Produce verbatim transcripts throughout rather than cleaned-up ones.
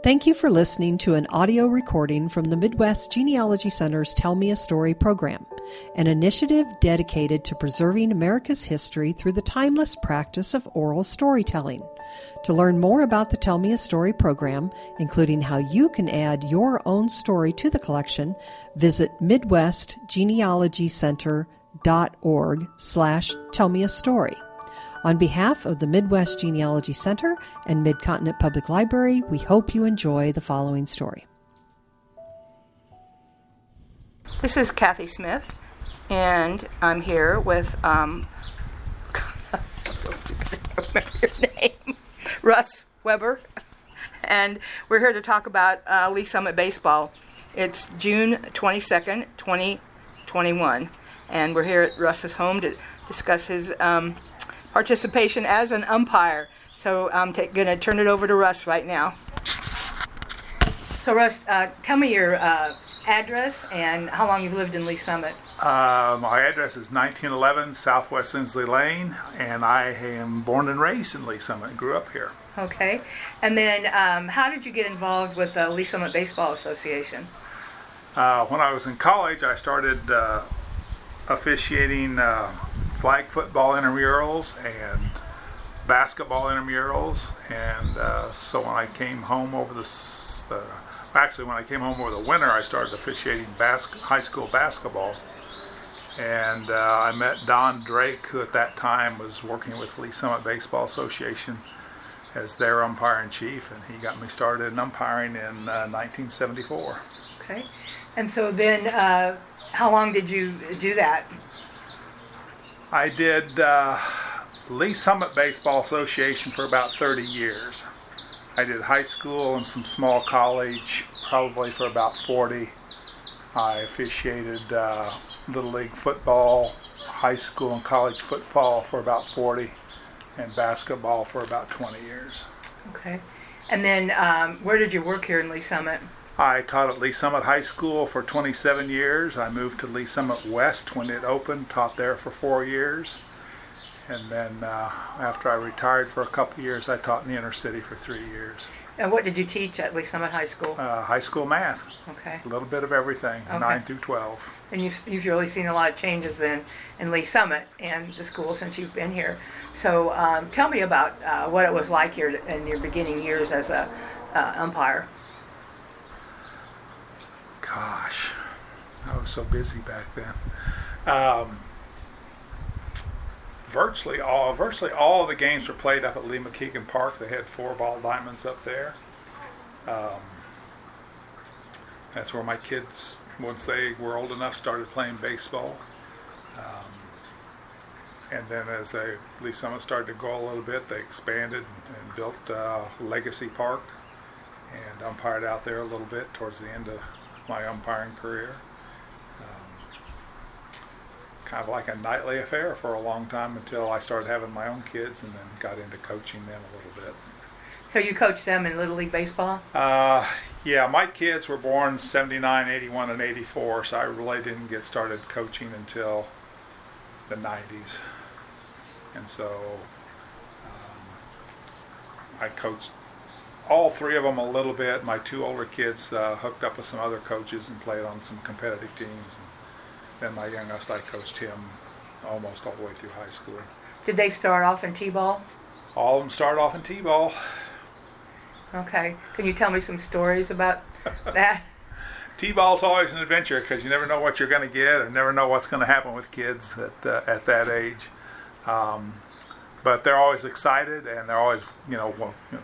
Thank you for listening to an audio recording from the Midwest Genealogy Center's Tell Me a Story program, an initiative dedicated to preserving America's history through the timeless practice of oral storytelling. To learn more about the Tell Me a Story program, including how you can add your own story to the collection, visit midwestgenealogycenter.org slash tell me a story. On behalf of the Midwest Genealogy Center and Mid-Continent Public Library, we hope you enjoy the following story. This is Kathy Smith, and I'm here with, um, I'm so stupid, I don't remember your name, Russ Weber, and we're here to talk about uh, Lee's Summit Baseball. It's June twenty-second, twenty twenty-one, and we're here at Russ's home to discuss his um, participation as an umpire. So I'm t- going to turn it over to Russ right now. So Russ, uh, tell me your uh, address and how long you've lived in Lee's Summit. Uh, my address is nineteen eleven Southwest Inslee Lane, and I am born and raised in Lee's Summit and grew up here. Okay. And then um, how did you get involved with the Lee's Summit Baseball Association? Uh, when I was in college, I started uh, officiating uh, flag football intramurals and basketball intramurals, and uh, so when I came home over the uh, actually when I came home over the winter, I started officiating bas- high school basketball, and uh, I met Don Drake, who at that time was working with Lee's Summit Baseball Association as their umpire-in-chief, and he got me started in umpiring in uh, nineteen seventy-four. Okay. And so then uh, how long did you do that? I did uh, Lee's Summit Baseball Association for about thirty years. I did high school and some small college probably for about forty. I officiated uh, Little League football, high school and college football for about forty, and basketball for about twenty years. Okay. And then um, where did you work here in Lee's Summit? I taught at Lee's Summit High School for twenty-seven years. I moved to Lee's Summit West when it opened, taught there for four years. And then uh, after I retired for a couple years, I taught in the inner city for three years. And what did you teach at Lee's Summit High School? Uh, high school math. Okay. A little bit of everything, Okay. nine through twelve. And you've, you've really seen a lot of changes then in Lee's Summit and the school since you've been here. So um, tell me about uh, what it was like here in your beginning years as a uh, umpire. Gosh, I was so busy back then. Um, virtually all, virtually all of the games were played up at Lee McKeegan Park. They had four ball diamonds up there. Um, that's where my kids, once they were old enough, started playing baseball. Um, and then as they, Lee's Summit started to grow a little bit, they expanded and built uh, Legacy Park and umpired out there a little bit towards the end of my umpiring career. Um, kind of like a nightly affair for a long time until I started having my own kids and then got into coaching them a little bit. So you coached them in Little League Baseball? Uh, yeah, my kids were born seventy-nine, eighty-one, and eighty-four, so I really didn't get started coaching until the nineties. And so um, I coached all three of them a little bit. My two older kids uh, hooked up with some other coaches and played on some competitive teams. And then my youngest, I coached him almost all the way through high school. Did they start off in T-ball? All of them started off in T-ball. Okay. Can you tell me some stories about that? T-ball's always an adventure because you never know what you're going to get or never know what's going to happen with kids at uh, at that age. Um, but they're always excited and they're always, you know, well, you know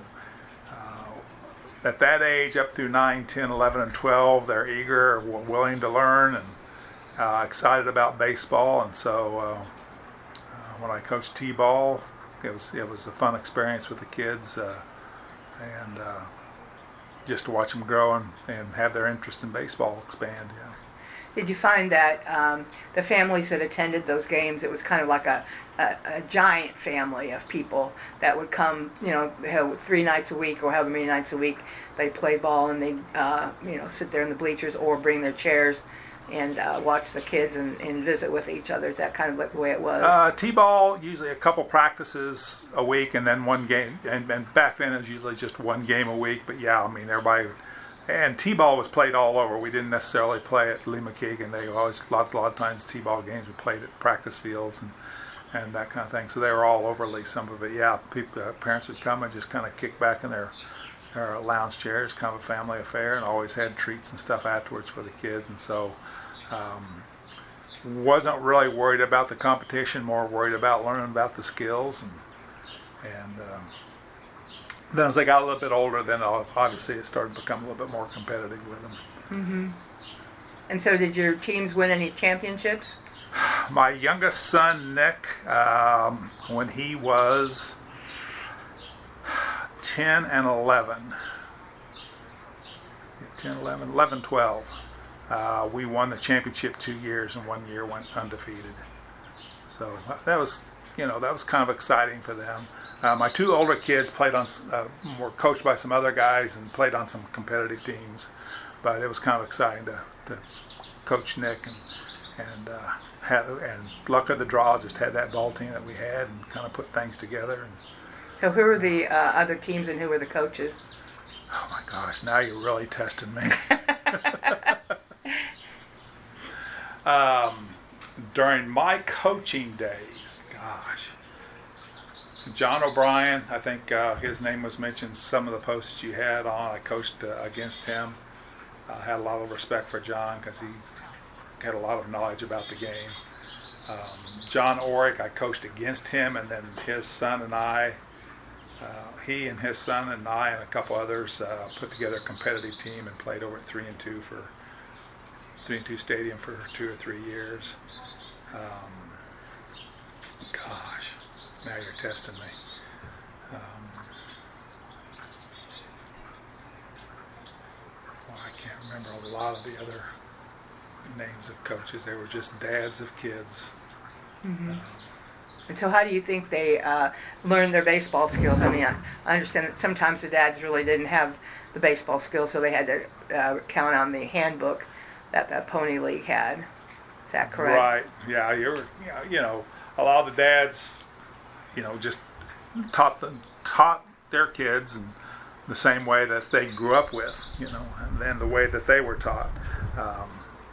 at that age, up through nine, ten, eleven, and twelve, they're eager, willing to learn, and uh, excited about baseball. And so uh, uh, when I coached T-ball, it was it was a fun experience with the kids, uh, and uh, just to watch them grow and, and have their interest in baseball expand. Yeah. Did you find that um, the families that attended those games, it was kind of like a, a, a giant family of people that would come, you know, three nights a week or however many nights a week, they'd play ball and they'd, uh, you know, sit there in the bleachers or bring their chairs and uh, watch the kids and, and visit with each other? Is that kind of the way it was? Uh, T-ball, usually a couple practices a week and then one game. And, and back then it was usually just one game a week. But yeah, I mean, everybody... And T-ball was played all over. We didn't necessarily play at Lee McKeegan. They always, a lot, a lot of times T-ball games were played at practice fields and, and that kind of thing. So they were all over Lee, some of it. Yeah, people, uh, parents would come and just kind of kick back in their, their lounge chairs, kind of a family affair, and always had treats and stuff afterwards for the kids. And so... Um, wasn't really worried about the competition, more worried about learning about the skills. And, and um, then as I got a little bit older, then obviously it started to become a little bit more competitive with them. Mm-hmm. And so did your teams win any championships? My youngest son, Nick, um, when he was ten and eleven, ten, eleven, eleven, twelve, Uh, we won the championship two years, and one year went undefeated. So that was, you know, that was kind of exciting for them. Uh, my two older kids played on, uh, were coached by some other guys and played on some competitive teams. But it was kind of exciting to, to coach Nick and and uh, have, and luck of the draw, just had that ball team that we had and kind of put things together. And, so who were the uh, other teams and who were the coaches? oh my gosh, now you're really testing me. Um, during my coaching days, gosh, John O'Brien, I think uh, his name was mentioned, some of the posts you had on, I coached uh, against him. I uh, had a lot of respect for John because he had a lot of knowledge about the game. Um, John Orick, I coached against him, and then his son and I, uh, he and his son and I and a couple others uh, put together a competitive team and played over at three and two for three and two Stadium for two or three years. Um, gosh, now you're testing me. Um, well, I can't remember a lot of the other names of coaches. They were just dads of kids. Mm-hmm. Um, and so how do you think they uh, learned their baseball skills? I mean, I, I understand that sometimes the dads really didn't have the baseball skills, so they had to uh, count on the handbook that the Pony League had. Is that correct? Right. Yeah. You're. You know, a lot of the dads, you know, just taught them taught their kids in the same way that they grew up with. You know, and then the way that they were taught. Um,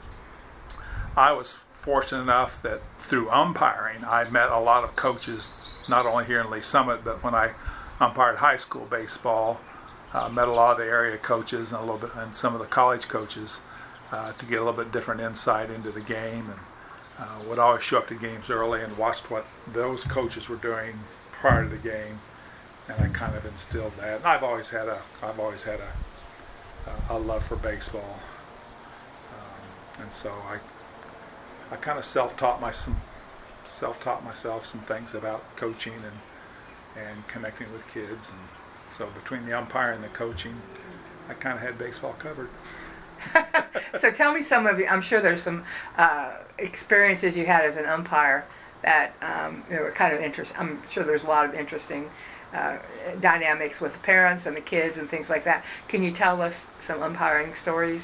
I was fortunate enough that through umpiring, I met a lot of coaches, not only here in Lee Summit, but when I umpired high school baseball, uh, met a lot of the area coaches and a little bit, and some of the college coaches. Uh, to get a little bit different insight into the game, and uh, would always show up to games early and watched what those coaches were doing prior to the game, and I kind of instilled that. And I've always had a, I've always had a, a love for baseball, um, and so I, I kind of self-taught my some, self-taught myself some things about coaching and and connecting with kids, and so between the umpiring and the coaching, I kind of had baseball covered. So tell me some of you, I'm sure there's some uh, experiences you had as an umpire that um, you know, were kind of interesting. I'm sure there's a lot of interesting uh, dynamics with the parents and the kids and things like that. Can you tell us some umpiring stories?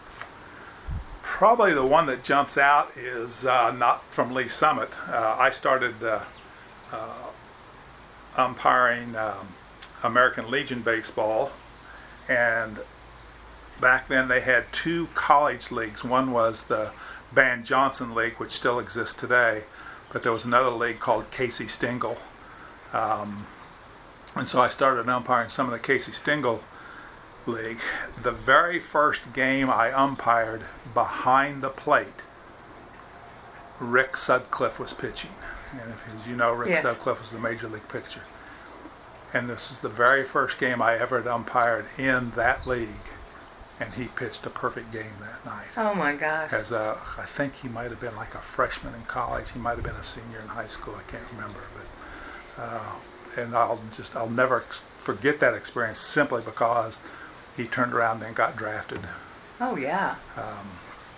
Probably the one that jumps out is uh, not from Lee Summit. Uh, I started uh, uh, umpiring um, American Legion baseball, and back then they had two college leagues. One was the Van Johnson League, which still exists today, but there was another league called Casey Stengel. Um, and so I started umpiring some of the Casey Stengel League. The very first game I umpired behind the plate, Rick Sutcliffe was pitching. And if, as you know, Rick yes. Sutcliffe was the major league pitcher. And this is the very first game I ever umpired in that league. And he pitched a perfect game that night. Oh my gosh! As a, I think he might have been like a freshman in college. He might have been a senior in high school. I can't remember, but uh, and I'll just I'll never ex- forget that experience simply because he turned around and got drafted. Oh yeah. Um,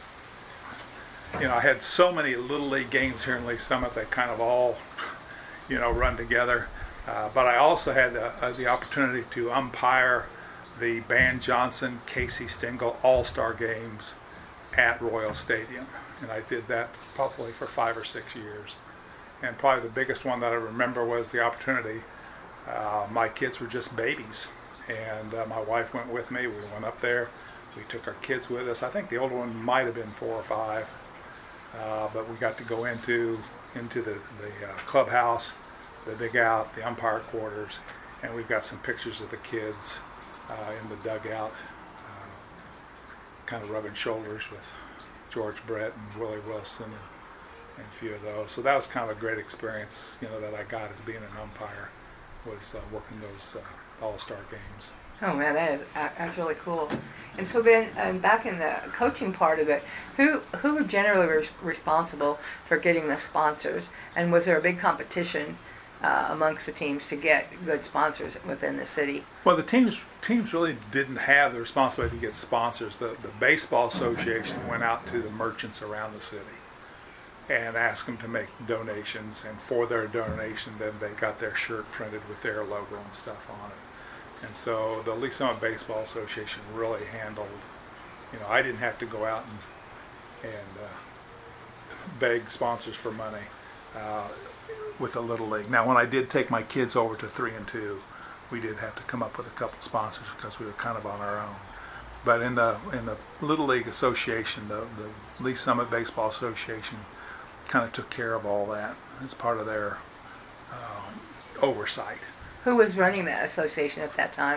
you know, I had so many little league games here in Lee Summit that kind of all, you know, run together. Uh, but I also had the, uh, the opportunity to umpire the Van Johnson, Casey Stengel All-Star games at Royal Stadium. And I did that probably for five or six years. And probably the biggest one that I remember was the opportunity. Uh, my kids were just babies, and uh, my wife went with me. We went up there. We took our kids with us. I think the older one might have been four or five, uh, but we got to go into into the, the uh, clubhouse, the dugout, the umpire quarters, and we've got some pictures of the kids uh, in the dugout, uh, kind of rubbing shoulders with George Brett and Willie Wilson and, and a few of those. So that was kind of a great experience, you know, that I got as being an umpire, was uh, working those uh, All-Star games. Oh man, that is that's really cool. And so then, um, back in the coaching part of it, who who were generally res- responsible for getting the sponsors? And was there a big competition uh, amongst the teams to get good sponsors within the city? Well, the teams teams really didn't have the responsibility to get sponsors. The the Baseball Association went out to the merchants around the city and asked them to make donations, and for their donation, then they got their shirt printed with their logo and stuff on it. And so the Lee Summit Baseball Association really handled, you know, I didn't have to go out and, and uh, beg sponsors for money uh, with the Little League. Now, when I did take my kids over to three and two, we did have to come up with a couple sponsors because we were kind of on our own. But in the in the Little League Association, the, the Lee Summit Baseball Association kind of took care of all that as part of their uh, oversight. Who was running that association at that time?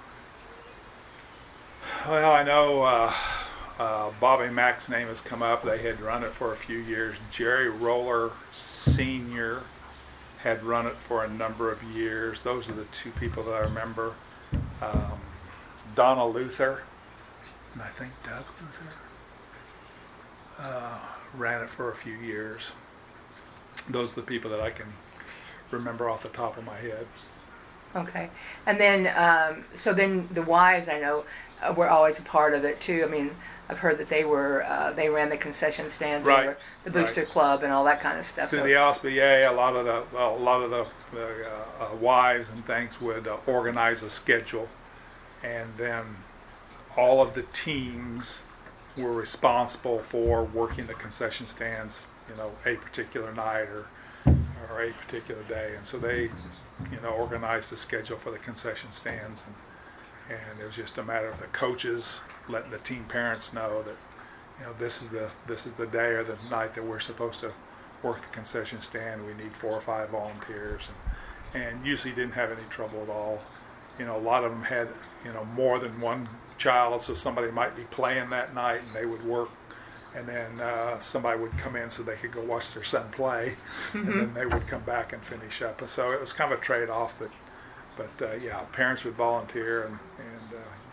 Well, I know uh, uh, Bobby Mack's name has come up. They had run it for a few years. Jerry Roller Senior had run it for a number of years. Those are the two people that I remember. Um, Donna Luther, and I think Doug Luther, uh, ran it for a few years. Those are the people that I can remember off the top of my head. Okay. And then, um, so then the wives, I know, uh, were always a part of it too. I mean, I've heard that they were, uh, they ran the concession stands, Right. they were the Booster Right. Club and all that kind of stuff. Through So- the O S B A, a lot of the well, a lot of the, the uh, uh, wives and things would uh, organize a schedule, and then all of the teams were responsible for working the concession stands, you know, a particular night or or a particular day, and so they, you know, organized the schedule for the concession stands, and, and it was just a matter of the coaches letting the team parents know that, you know, this is the this is the day or the night that we're supposed to work the concession stand. We need four or five volunteers, and, and usually didn't have any trouble at all. You know, a lot of them had, you know, more than one child, so somebody might be playing that night, and they would work. And then uh, somebody would come in so they could go watch their son play, mm-hmm. and then they would come back and finish up. And so it was kind of a trade-off, but but uh, yeah, parents would volunteer and, and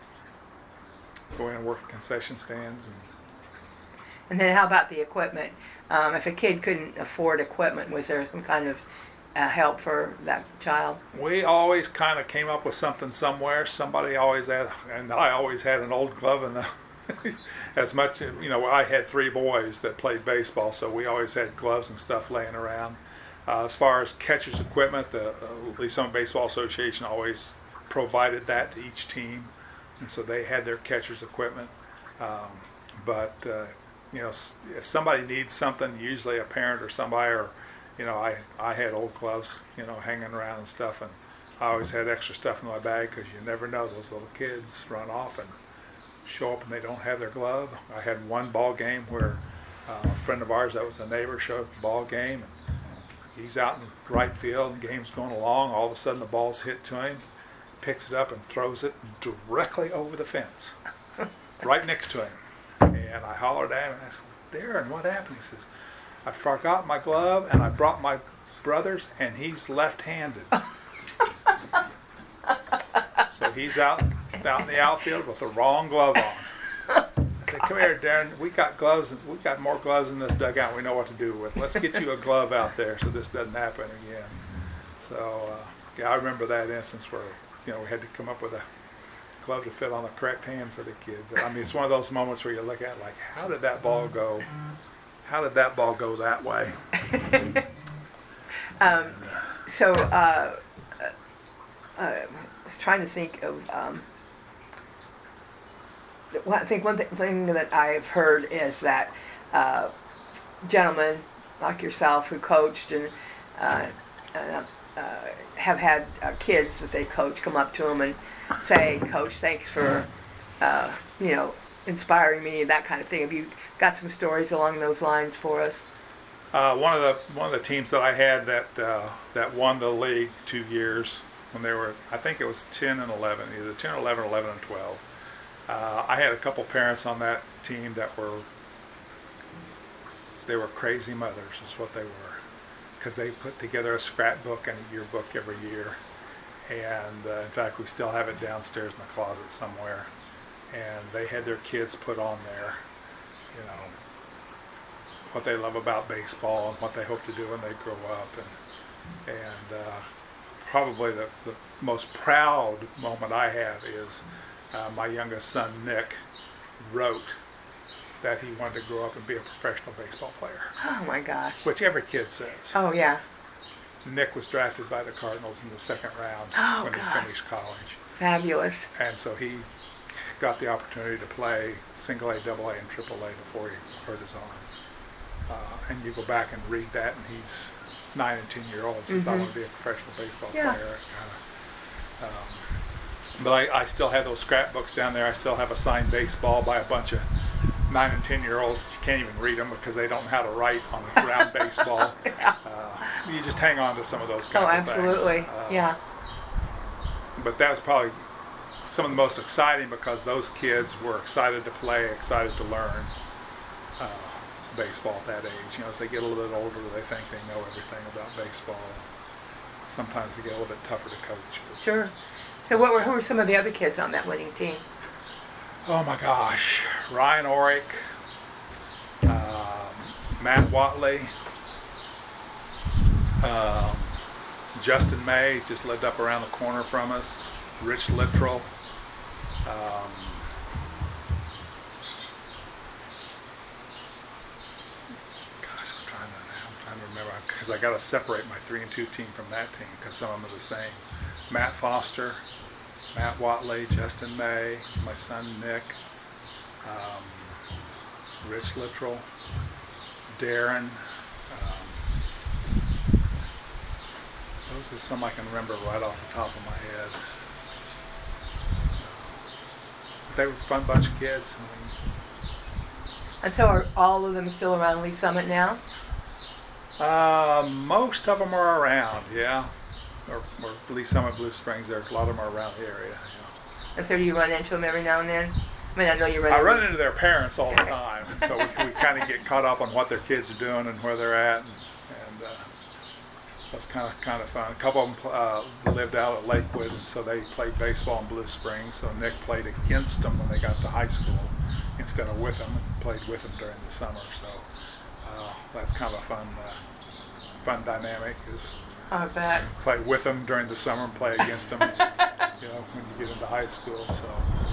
uh, go in and work the concession stands. And, and then how about the equipment? Um, if a kid couldn't afford equipment, was there some kind of uh, help for that child? We always kind of came up with something somewhere. Somebody always had, and I always had an old glove in the as much, you know, I had three boys that played baseball, so we always had gloves and stuff laying around. Uh, as far as catcher's equipment, the uh, Lee Summit Baseball Association always provided that to each team, and so they had their catcher's equipment. Um, but, uh, you know, if somebody needs something, usually a parent or somebody, or, you know, I, I had old gloves, you know, hanging around and stuff, and I always had extra stuff in my bag because you never know, those little kids run off and show up and they don't have their glove. I had one ball game where uh, a friend of ours that was a neighbor showed up the ball game, and he's out in right field and the game's going along. All of a sudden the ball's hit to him, picks it up and throws it directly over the fence, right next to him. And I hollered at him and I said, "Darren, what happened?" He says, "I forgot my glove and I brought my brother's and he's left-handed." So he's out out in the outfield with the wrong glove on. I said, "Come here, Darren. We got gloves. We got more gloves in this dugout. We know what to do with. Let's get you a glove out there so this doesn't happen again." So uh, yeah, I remember that instance where, you know, we had to come up with a glove to fit on the correct hand for the kid. But I mean, it's one of those moments where you look at it like, how did that ball go? How did that ball go that way? um, so. Uh, Uh, I was trying to think of um, well, I think one th- thing that I've heard is that uh, gentlemen like yourself who coached and uh, uh, uh, have had uh, kids that they coach come up to them and say, "Coach, thanks for uh, you know inspiring me," that kind of thing. Have you got some stories along those lines for us? Uh, one of the one of the teams that I had that uh, that won the league two years when they were, I think it was ten and eleven, either ten or eleven, or eleven and twelve. Uh, I had a couple parents on that team that were they were crazy mothers, is what they were, because they put together a scrapbook and a yearbook every year, and uh, in fact we still have it downstairs in the closet somewhere. And they had their kids put on there, you know, what they love about baseball and what they hope to do when they grow up, and and uh, probably the, the most proud moment I have is uh, my youngest son Nick wrote that he wanted to grow up and be a professional baseball player. Oh my gosh! Which every kid says. Oh yeah. Nick was drafted by the Cardinals in the second round oh, when gosh. he finished college. Fabulous. And so he got the opportunity to play single A, double A, and triple A before he hurt his arm. Uh, and you go back and read that, and he's nine and ten year old. Says, mm-hmm. I want to be a professional baseball yeah. player. Uh, um, but I, I still have those scrapbooks down there. I still have a signed baseball by a bunch of nine and ten year olds. You can't even read them because they don't know how to write on a ground baseball. yeah. uh, you just hang on to some of those kinds oh, of absolutely. things. Uh, yeah. But that was probably some of the most exciting, because those kids were excited to play, excited to learn uh, baseball at that age. You know, as they get a little bit older, they think they know everything about baseball. Sometimes they get a little bit tougher to coach. Sure. So what were who were some of the other kids on that winning team? Oh my gosh. Ryan Orick, um, Matt Watley, um, Justin May just lived up around the corner from us, Rich Littrell. Um, gosh, I'm trying to, I'm trying to remember, because I got to separate my three and two team from that team because some of them are the same. Matt Foster, Matt Watley, Justin May, my son Nick, um, Rich Littrell, Darren. Um, those are some I can remember right off the top of my head. They were a fun bunch of kids. I mean, and so are all of them still around Lee Summit now? Uh, most of them are around, yeah. Or, or Lee Summit, Blue Springs, there, a lot of them are around the area. Yeah. And so do you run into them every now and then? I mean, I know you run I into run into their parents all the time, so we, we kind of get caught up on what their kids are doing and where they're at, and, and uh, that's kind of kind of fun. A couple of them uh, lived out at Lakewood, and so they played baseball in Blue Springs. So Nick played against them when they got to high school instead of with them, and played with them during the summer. So uh, that's kind of a fun, uh, fun dynamic. Is I bet. Play with them during the summer and play against them, you know, when you get into high school. So.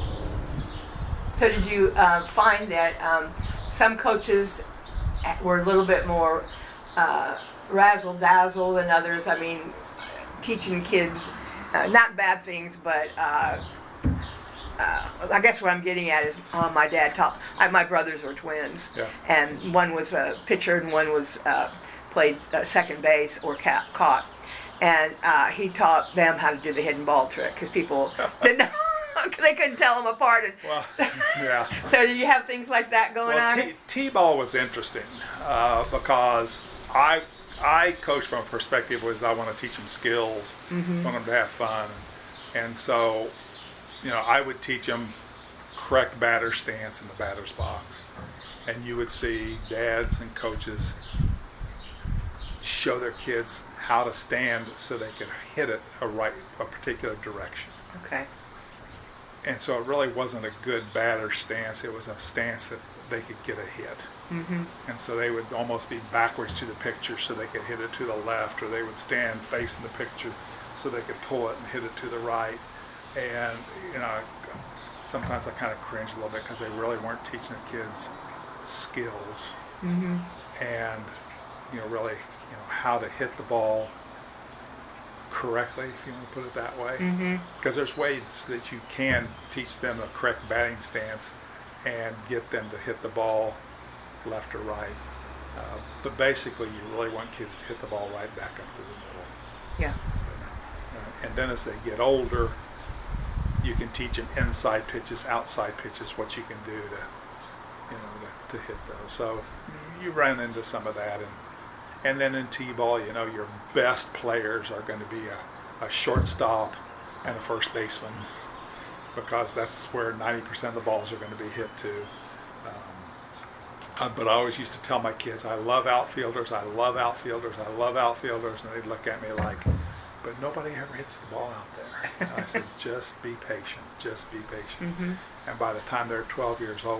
So did you uh, find that um, some coaches were a little bit more uh, razzle-dazzle than others? I mean, teaching kids, uh, not bad things, but uh, uh, I guess what I'm getting at is uh, my dad taught, I, my brothers were twins, yeah. and one was a pitcher and one was uh, played uh, second base or ca- caught. And uh, he taught them how to do the hidden ball trick because people didn't know. They couldn't tell them apart. And well, yeah. So did you have things like that going well, on? T- T-ball was interesting uh, because I I coach from a perspective was I want to teach them skills, mm-hmm. want them to have fun, and, and so you know I would teach them correct batter stance in the batter's box, and you would see dads and coaches show their kids how to stand so they could hit it a right a particular direction. Okay. And so it really wasn't a good batter stance. It was a stance that they could get a hit. Mm-hmm. And so they would almost be backwards to the picture so they could hit it to the left, or they would stand facing the picture so they could pull it and hit it to the right. And, you know, sometimes I kind of cringe a little bit because they really weren't teaching the kids skills mm-hmm. and, you know, really, you know, how to hit the ball correctly, if you want to put it that way, because mm-hmm. there's ways that you can teach them a correct batting stance and get them to hit the ball left or right. Uh, but basically, you really want kids to hit the ball right back up through the middle. Yeah. Uh, and then as they get older, you can teach them inside pitches, outside pitches, what you can do to, you know, to, to hit those. So you run into some of that, and and then in T-ball, you know, your best players are going to be a, a shortstop and a first baseman, because that's where ninety percent of the balls are going to be hit to. Um, uh, but I always used to tell my kids, I love outfielders, I love outfielders, I love outfielders, and they'd look at me like, but nobody ever hits the ball out there. And I said, just be patient, just be patient. Mm-hmm. And by the time they're twelve years old,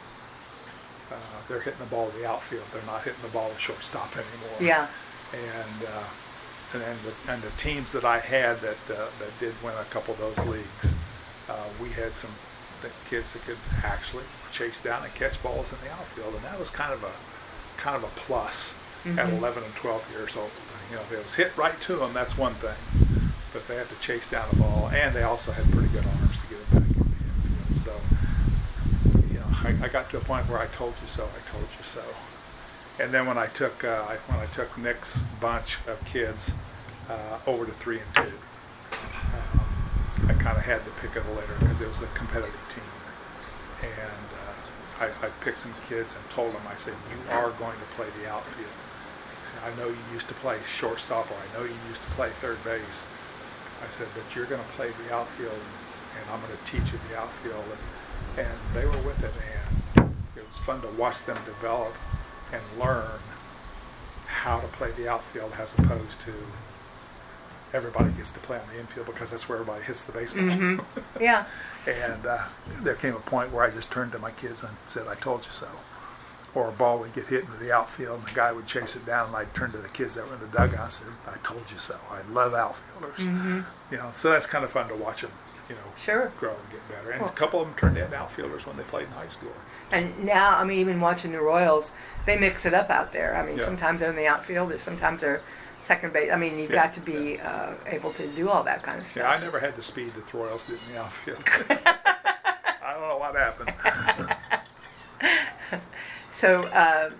uh, they're hitting the ball to the outfield. They're not hitting the ball to shortstop anymore. Yeah. And uh, and, and, the, and the teams that I had that uh, that did win a couple of those leagues, uh, we had some th- kids that could actually chase down and catch balls in the outfield, and that was kind of a kind of a plus mm-hmm. at eleven and twelve years old. You know, if it was hit right to them, that's one thing, but they had to chase down the ball, and they also had pretty good arms to get it back in the infield. So, you know, I, I got to a point where I told you so, I told you so. And then when I took uh, I, when I took Nick's bunch of kids uh, over to three and two, um, I kind of had to pick it later because it was a competitive team, and uh, I, I picked some kids and told them, I said, you are going to play the outfield. I know you used to play shortstop, or I know you used to play third base. I said, but you're going to play the outfield, and I'm going to teach you the outfield. And, and they were with it, and it was fun to watch them develop and learn how to play the outfield as opposed to everybody gets to play on the infield because that's where everybody hits the baseball. Mm-hmm. Yeah. And uh, there came a point where I just turned to my kids and said, I told you so. Or a ball would get hit into the outfield and the guy would chase it down, and I'd turn to the kids that were in the dugout and say, I told you so. I love outfielders. Mm-hmm. You know, so that's kind of fun to watch them, you know, sure. grow and get better. And well, a couple of them turned into outfielders when they played in high school. And now, I mean, even watching the Royals, they mix it up out there. I mean, yeah. sometimes they're in the outfield, sometimes they're second base. I mean, you've yeah. got to be uh, able to do all that kind of stuff. Yeah, I never had the speed that the Royals did in the outfield. I don't know what happened. So uh,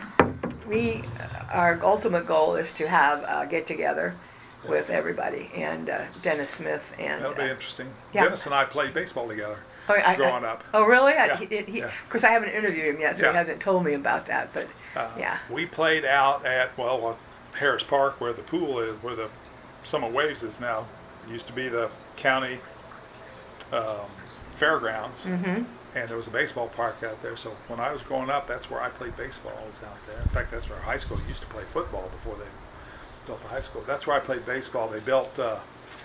we, our ultimate goal is to have a get-together yeah. with everybody, and uh, Dennis Smith and... That'll be uh, interesting. Yeah. Dennis and I played baseball together oh, I, growing I, up. Oh, really? Yeah. I, he did, he, yeah. Of course, I haven't interviewed him yet, so yeah. he hasn't told me about that, but uh, yeah. We played out at, well, uh, Harris Park, where the pool is, where the Summit Waves is now. It used to be the county um, fairgrounds. Mm-hmm. And there was a baseball park out there, so when I was growing up, that's where I played baseball, was out there. In fact, that's where high school used to play football before they built the high school. That's where I played baseball. They built uh,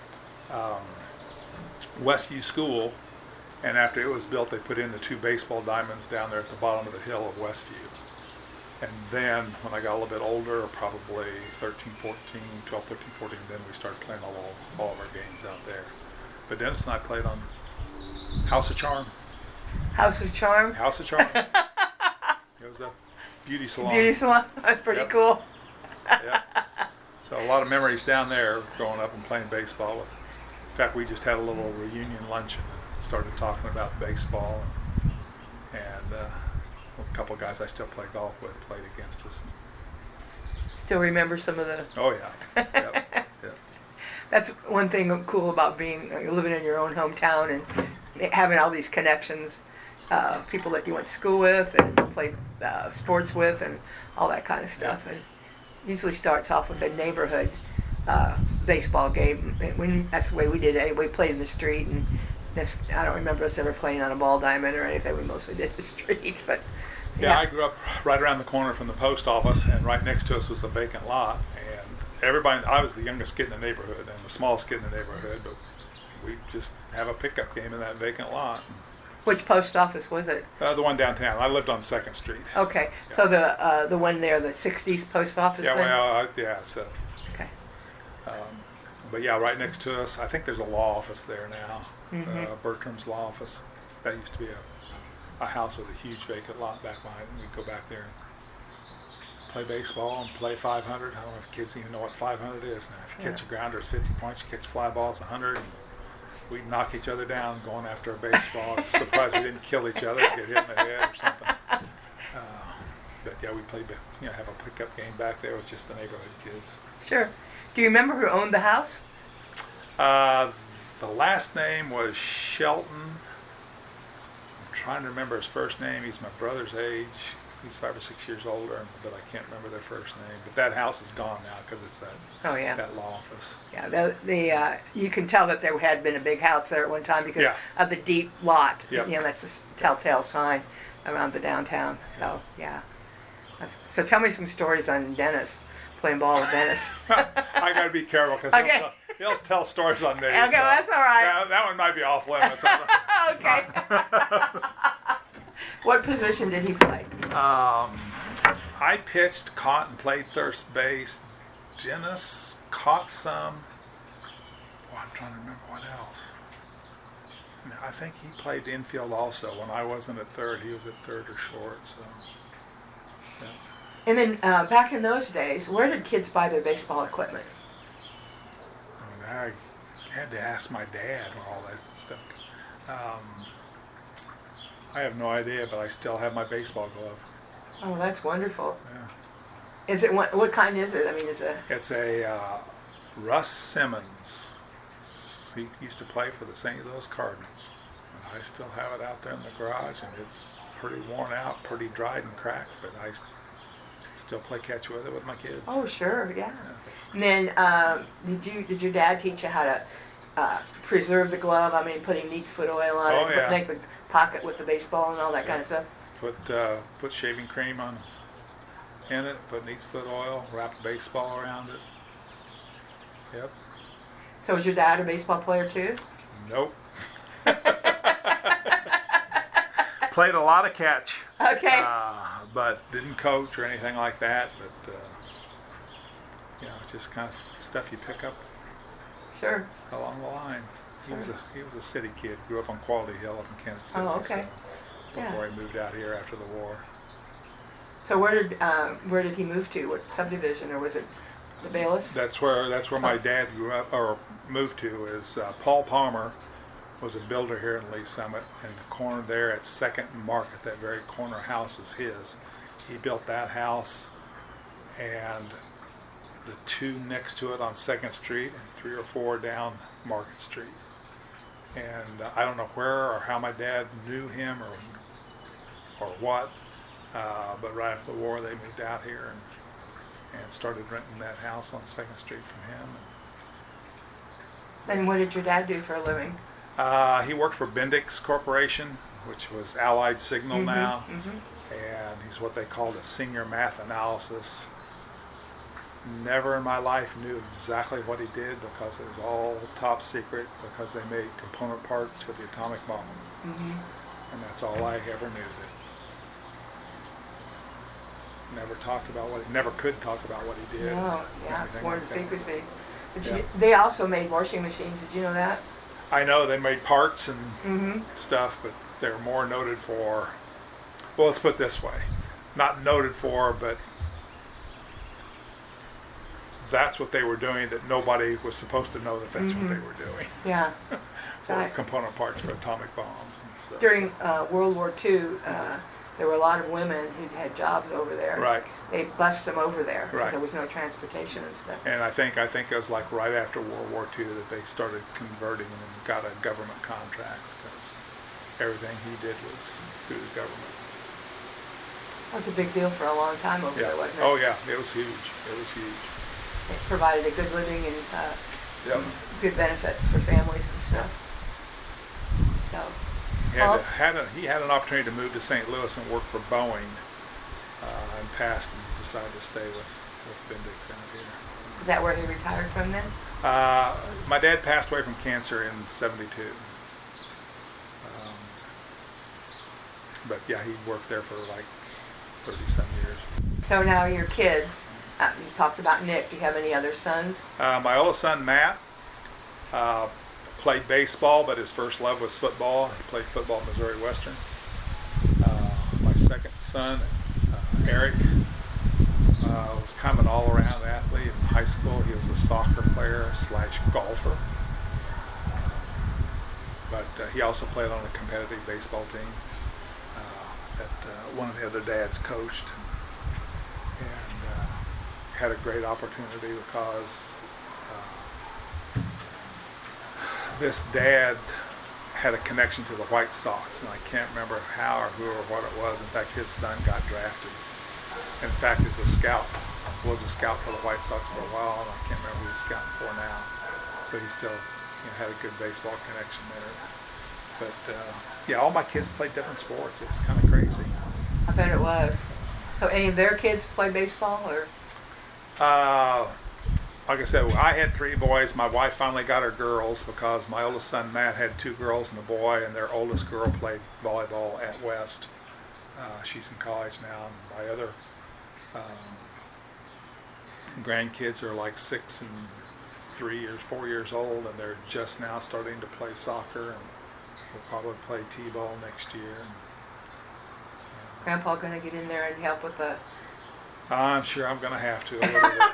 um, Westview School, and after it was built, they put in the two baseball diamonds down there at the bottom of the hill of Westview. And then, when I got a little bit older, probably thirteen, fourteen, twelve, thirteen, fourteen, then we started playing all, all of our games out there. But Dennis and I played on House of Charm. House of Charm? House of Charm. It was a beauty salon. Beauty salon? That's pretty yep. cool. Yeah. So a lot of memories down there growing up and playing baseball. With, in fact, we just had a little reunion luncheon and started talking about baseball. And, and uh, a couple of guys I still play golf with played against us. Still remember some of the... Oh, yeah. Yep. Yep. That's one thing cool about being living in your own hometown and having all these connections, uh, people that you went to school with and played uh, sports with and all that kind of stuff. Yeah. And usually starts off with a neighborhood uh, baseball game. And when, that's the way we did it. We played in the street, and that's, I don't remember us ever playing on a ball diamond or anything. We mostly did the street. But yeah. yeah, I grew up right around the corner from the post office, and right next to us was a vacant lot. And everybody, I was the youngest kid in the neighborhood and the smallest kid in the neighborhood, but we just have a pickup game in that vacant lot. Which post office was it? Uh, the one downtown. I lived on second Street. Okay, yeah. so the uh, the one there, the sixties post office. Yeah, then? well, uh, yeah. So. Okay. Um, but yeah, right next to us, I think there's a law office there now. Mm-hmm. Uh, Bertram's law office. That used to be a, a house with a huge vacant lot back behind it. And we'd go back there and play baseball and play five hundred. I don't know if kids even know what five hundred is now. If you yeah. catch a grounder, it's fifty points. You catch fly balls, one hundred. And we'd knock each other down going after a baseball. It's surprised we didn't kill each other, get hit in the head or something. Uh, but yeah, we played, you know, have a pickup game back there with just the neighborhood kids. Sure. Do you remember who owned the house? Uh, the last name was Shelton. I'm trying to remember his first name. He's my brother's age. He's five or six years older, but I can't remember their first name. But that house is gone now because it's that Oh yeah. that law office. Yeah, the, the uh, you can tell that there had been a big house there at one time because Yeah. of the deep lot. Yep. You know, that's a s- telltale sign around the downtown. So yeah. That's, so tell me some stories on Dennis, playing ball with Dennis. I got to be careful because Okay. he'll, he'll tell stories on me. Okay, so that's all right. That, that one might be off limits. Okay. What position did he play? Um, I pitched, caught, and played third base. Dennis caught some. Oh, I'm trying to remember what else. I think he played the infield also. When I wasn't at third, he was at third or short. So, yeah. And then uh, back in those days, where did kids buy their baseball equipment? I, mean, I had to ask my dad all that stuff. Um, I have no idea, but I still have my baseball glove. Oh, that's wonderful. Yeah. Is it what, what kind is it? I mean, is it? It's a uh, Russ Simmons. He used to play for the Saint Louis Cardinals. And I still have it out there in the garage, and it's pretty worn out, pretty dried and cracked, but I st- still play catch with it with my kids. Oh, sure, yeah. And then, um, did you did your dad teach you how to uh, preserve the glove? I mean, putting neat's foot oil on Oh, it, yeah. put, make the pocket with the baseball and all that kind of stuff. Put uh, put shaving cream on in it, put neat's foot oil, wrap a baseball around it. Yep. So was your dad a baseball player too? Nope. Played a lot of catch. Okay. Uh, but didn't coach or anything like that. But uh, you know, it's just kind of stuff you pick up Sure. along the line. He Sure. was a he was a city kid. Grew up on Quality Hill up in Kansas City. Oh, okay. So Yeah. before he moved out here after the war. So where did uh, where did he move to? What subdivision, or was it the Bayless? That's where that's where my dad grew up or moved to. Is uh, Paul Palmer was a builder here in Lee Summit, and the corner there at Second and Market, that very corner house is his. He built that house, and the two next to it on Second Street, and three or four down Market Street. And uh, I don't know where or how my dad knew him or or what, uh, but right after the war they moved out here and, and started renting that house on Second Street from him. And what did your dad do for a living? Uh, he worked for Bendix Corporation, which was Allied Signal now, Mhm. and he's what they called a senior math analysis. Never in my life knew exactly what he did because it was all top secret because they made component parts for the atomic bomb. Mhm. And that's all I ever knew. That never talked about what he, never could talk about what he did. No, yeah, it's anything more like to that. secrecy. But Yeah. you, they also made washing machines. Did you know that? I know they made parts and Mm-hmm. stuff, but they're more noted for, well, let's put it this way, not noted for, but that's what they were doing that nobody was supposed to know that that's Mhm. what they were doing. Yeah. For Right. component parts for atomic bombs and stuff. During uh, World War Two, uh, there were a lot of women who had jobs over there. Right. They bussed them over there because Right. there was no transportation and stuff. And I think I think it was like right after World War Two that they started converting and got a government contract because everything he did was through the government. That was a big deal for a long time over Yeah. there, wasn't it? Oh yeah, it was huge. It was huge. It provided a good living and uh, Yep. good benefits for families and stuff. So, He had, Well- to- had a, he had an opportunity to move to Saint Louis and work for Boeing, uh, and passed and decided to stay with, with Bendix out here. is that where he retired from then? Uh, my dad passed away from cancer in seventy-two. Um, but yeah, he worked there for like thirty-some years. So now your kids, uh, you talked about Nick. Do you have any other sons? Uh, my oldest son, Matt, uh, played baseball, but his first love was football. He played football at Missouri Western. Uh, my second son, uh, Eric, uh, was kind of an all-around athlete in high school. He was a soccer player slash golfer. but uh, he also played on a competitive baseball team uh, that uh, one of the other dads coached, and uh, had a great opportunity because uh, this dad had a connection to the White Sox, and I can't remember how or who or what it was. In fact, his son got drafted. In fact, is a scout, was a scout for the White Sox for a while, and I can't remember who he's scouting for now. So he still you know, had a good baseball connection there. But uh, yeah, all my kids played different sports. It was kind of crazy. I bet it was. So any of their kids play baseball, or? Uh, like I said, I had three boys. My wife finally got her girls because my oldest son Matt had two girls and a boy, and their oldest girl played volleyball at West. Uh, she's in college now. And my other um, grandkids are like six and three years, four years old, and they're just now starting to play soccer, and we'll probably play t-ball next year. And, uh, Grandpa going to get in there and help with the? I'm sure I'm going to have to a little bit.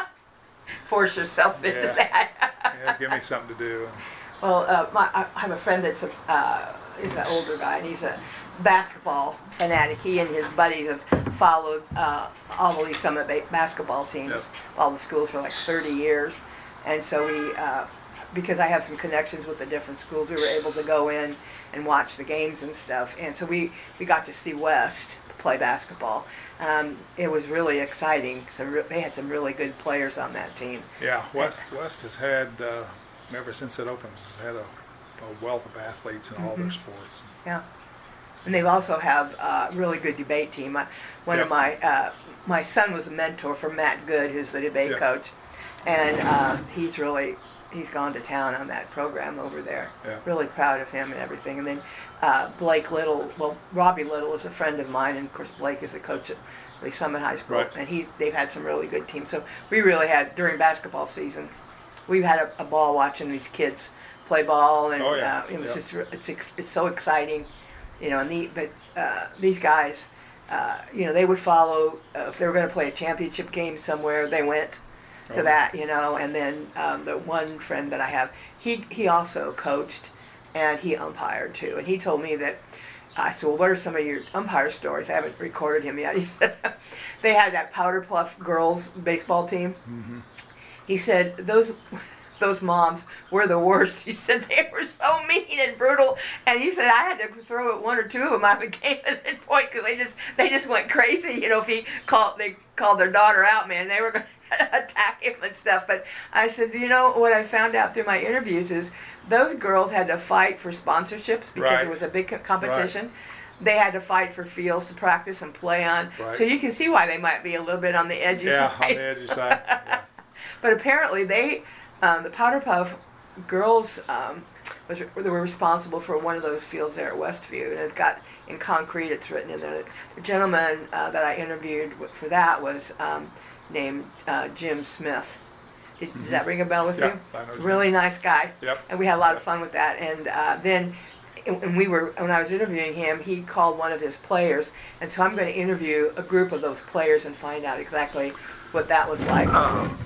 Force yourself into yeah. that. Yeah, give me something to do. Well, uh, my, I have a friend that's a uh, is an older guy, and he's a basketball fanatic. He and his buddies have followed uh, all the Lee Summit ba- basketball teams, Yep. all the schools for like thirty years. And so we, uh, because I have some connections with the different schools, we were able to go in and watch the games and stuff. And so we, we got to see West play basketball. Um, it was really exciting. So re- they had some really good players on that team. Yeah, West West has had, uh, ever since it opened, has had a, a wealth of athletes in all Mm-hmm. their sports. Yeah. And they also have a really good debate team. I, one Yep. of my, uh, my son was a mentor for Matt Good, who's the debate Yep. coach. And uh, he's really, he's gone to town on that program over there. Yeah. Really proud of him and everything. And then uh, Blake Little, well, Robbie Little is a friend of mine, and of course Blake is a coach at Lee Summit High School. Right. And he, they've had some really good teams. So we really had, during basketball season, we've had a, a ball watching these kids play ball, and Oh, yeah. uh, it was Yeah. just, re- it's, ex- it's so exciting, you know. And the, but uh, these guys, uh, you know, they would follow, uh, if they were going to play a championship game somewhere, they went to Oh. that, you know. And then um, the one friend that I have, he he also coached, and he umpired too. And he told me that, I said, well, what are some of your umpire stories? I haven't recorded him yet. He said they had that Powder Puff girls baseball team. Mm-hmm. He said those those moms were the worst. He said they were so mean and brutal, and he said I had to throw one or two of them out of the game at that point because they just they just went crazy. You know, if he called they called their daughter out, man, they were going to attack him and stuff. But I said, you know what I found out through my interviews is those girls had to fight for sponsorships because Right. there was a big co- competition. They had to fight for fields to practice and play on. Right. So you can see why they might be a little bit on the edgy Yeah, side. on the edgy side. Yeah. But apparently they, um, the Powder Puff girls, um, was, they were responsible for one of those fields there at Westview, and it got in concrete. It's written in there. The gentleman uh, that I interviewed with, for that was um, named uh, Jim Smith. Did, Does that ring a bell with Yeah, you? I know Jim. Really nice guy. Yep. And we had a lot of Yep. fun with that. And uh, then, and we were when I was interviewing him, he called one of his players, and so I'm going to interview a group of those players and find out exactly what that was like. Um,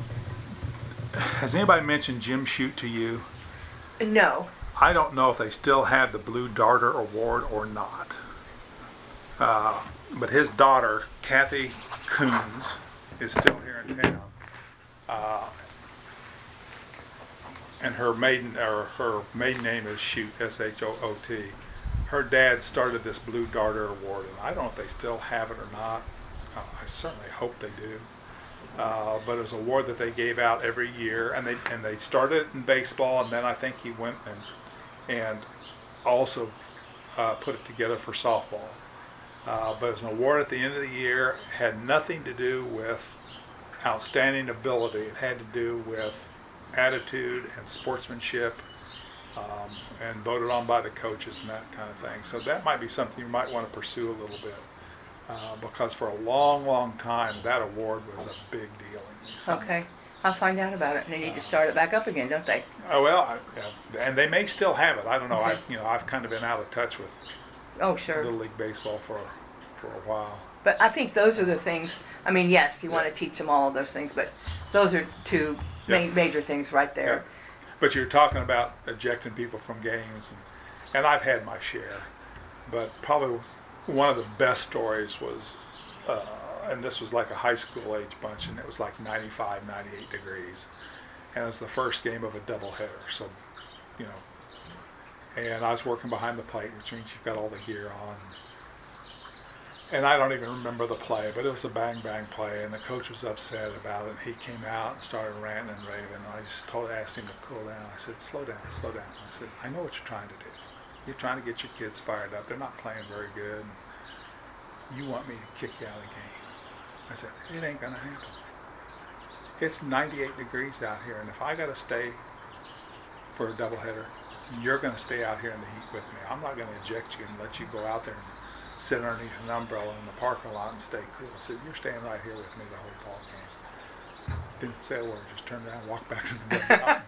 has anybody mentioned Jim Shute to you? No. I don't know if they still have the Blue Darter Award or not. Uh, but his daughter, Kathy Coons, is still here in town. Uh, and her maiden or her maiden name is Shute, S H O O T. Her dad started this Blue Darter Award, and I don't know if they still have it or not. Uh, I certainly hope they do. Uh, but it was an award that they gave out every year, and they and they started it in baseball, and then I think he went and and also uh, put it together for softball. Uh, but it was an award at the end of the year. Had nothing to do with outstanding ability. It had to do with attitude and sportsmanship, um, and voted on by the coaches and that kind of thing. So that might be something you might want to pursue a little bit. Uh, because for a long, long time, that award was a big deal. In Lee Summit. Okay. I'll find out about it. And they need to start it back up again, don't they? Oh well, I, yeah, and they may still have it. I don't know. Okay. I, you know, I've kind of been out of touch with Oh, sure. Little League baseball for for a while. But I think those are the things. I mean, yes, you want Yeah. to teach them all of those things, but those are two Yeah. ma- major things right there. But you're talking about ejecting people from games, and and I've had my share, but probably one of the best stories was, uh, and this was like a high school age bunch, and it was like ninety-five, ninety-eight degrees, and it was the first game of a doubleheader. So, you know, and I was working behind the plate, which means you've got all the gear on. And I don't even remember the play, but it was a bang-bang play, and the coach was upset about it. He came out and started ranting and raving, and I just told, asked him to cool down. I said, slow down, slow down. I said, I know what you're trying to do. You're trying to get your kids fired up. They're not playing very good. You want me to kick you out of the game. I said, it ain't going to happen. It's ninety-eight degrees out here, and if I got to stay for a doubleheader, you're going to stay out here in the heat with me. I'm not going to eject you and let you go out there and sit underneath an umbrella in the parking lot and stay cool. I said, you're staying right here with me the whole ball game. Didn't say a word, just turned around and walked back to the dugout.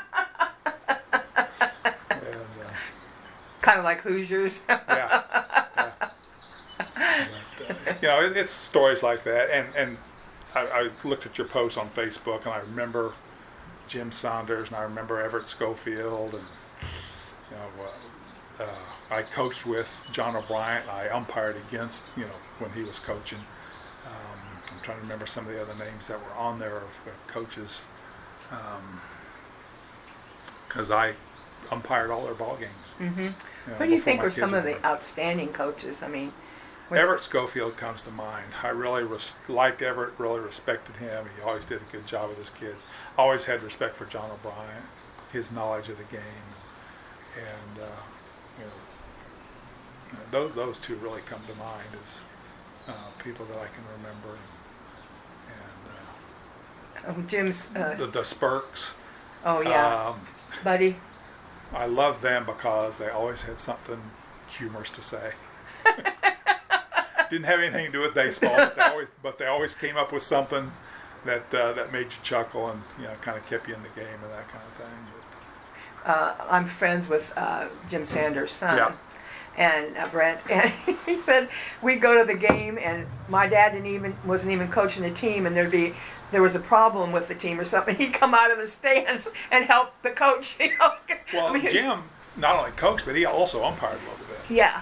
and, uh, kind of like Hoosiers. yeah. yeah. But, uh, you know, it, it's stories like that. And, and I, I looked at your post on Facebook, and I remember Jim Saunders, and I remember Everett Schofield, and, you know, uh, Uh, I coached with John O'Brien. I umpired against, you know, when he was coaching. Um, I'm trying to remember some of the other names that were on there of, of coaches, because um, I umpired all their ball games. Mm-hmm. You know, what do you think my are some kids of the were- outstanding coaches? I mean, when- Everett Schofield comes to mind. I really res- liked Everett, really respected him. He always did a good job with his kids. Always had respect for John O'Brien, his knowledge of the game, and uh, you know, you know, those those two really come to mind as uh, people that I can remember. And, oh, Jim's. uh, Uh, the, the Spurks. oh yeah, Um, Buddy. I love them because they always had something humorous to say. Didn't have anything to do with baseball, but they always, but they always came up with something that uh, that made you chuckle and, you know, kind of kept you in the game and that kind of thing. Uh, I'm friends with uh, Jim Sanders' son. Yeah. And uh, Brent, and he said we'd go to the game, and my dad didn't even wasn't even coaching the team, and there'd be there was a problem with the team or something. He'd come out of the stands and help the coach. You know? Well, I mean, Jim not only coached, but he also umpired a little bit. Yeah.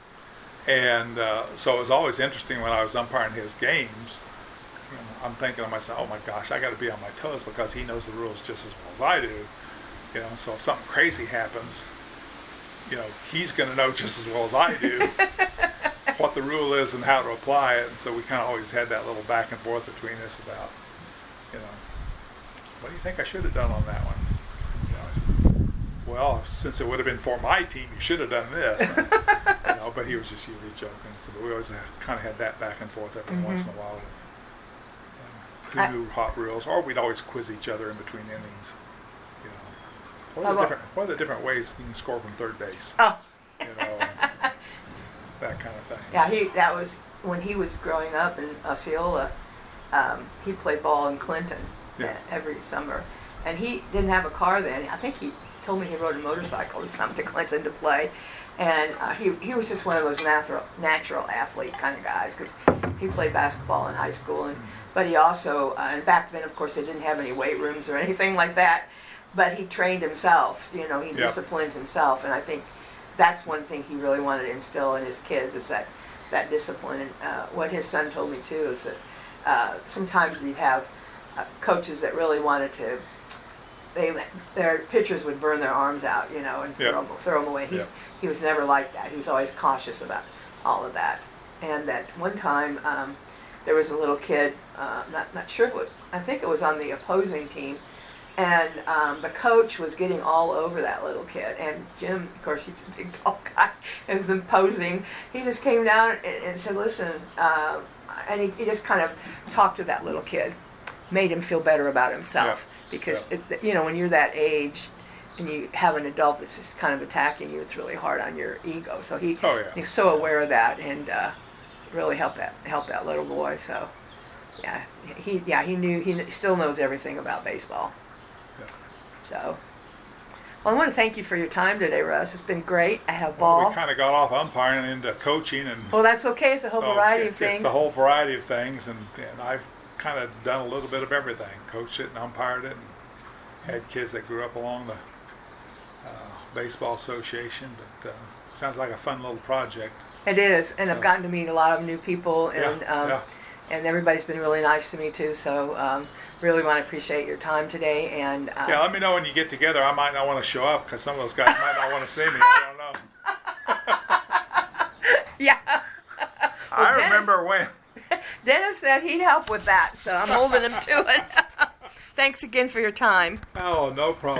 And uh, so it was always interesting when I was umpiring his games. You know, I'm thinking to myself, oh my gosh, I got to be on my toes because he knows the rules just as well as I do. You know, so if something crazy happens, you know, he's going to know just as well as I do what the rule is and how to apply it. And so we kind of always had that little back and forth between us about, you know, what do you think I should have done on that one? You know, I said, well, since it would have been for my team, you should have done this. And, you know, but he was just usually joking. So we always kind of had that back and forth every Mm-hmm. once in a while of uh, who knew hot rules, or we'd always quiz each other in between innings. You know, what are, the How about- different, what are the different ways you can score from third base? Oh. You know, that kind of thing. Yeah, he that was when he was growing up in Osceola. Um, he played ball in Clinton Yeah. uh, every summer, and he didn't have a car then. I think he told me he rode a motorcycle or something to Clinton to play, and uh, he he was just one of those natural natural athlete kind of guys because he played basketball in high school, and but he also uh, and back then of course they didn't have any weight rooms or anything like that, but he trained himself. You know, he Yep. disciplined himself, and I think that's one thing he really wanted to instill in his kids is that that discipline. And uh, what his son told me too is that uh, sometimes you have uh, coaches that really wanted to. They their pitchers would burn their arms out, you know, and Yep. throw, them, throw them away. He's, Yep. He was never like that. He was always cautious about all of that. And that one time um, there was a little kid, uh, not not sure if it was, I think it was on the opposing team, and um, the coach was getting all over that little kid. And Jim, of course, he's a big tall guy, and was imposing. He just came down and, and said, "Listen," uh, and he, he just kind of talked to that little kid, made him feel better about himself. Yeah. Because, Yeah. it, you know, when you're that age and you have an adult that's just kind of attacking you, it's really hard on your ego. So he, Oh, yeah. he's so aware of that and uh, really helped that helped that little boy. So, yeah, he yeah he knew he still knows everything about baseball. Yeah. So, well, I want to thank you for your time today, Russ. It's been great. I have Well, ball. we kind of got off umpiring into coaching, and Well, that's okay. It's a whole so variety it- of things. It's the whole variety of things, and, and I've kind of done a little bit of everything. Coached it and umpired it, and had kids that grew up along the uh, Baseball Association. But uh, sounds like a fun little project. It is, and I've So- gotten to meet a lot of new people, and Yeah, um, yeah. and everybody's been really nice to me too. So um, really want to appreciate your time today. And um, Yeah, let me know when you get together. I might not want to show up because some of those guys might not want to see me. I don't know. yeah. Well, I Dennis- remember when. Dennis said he'd help with that, so I'm holding him to it. Thanks again for your time. Oh, no problem.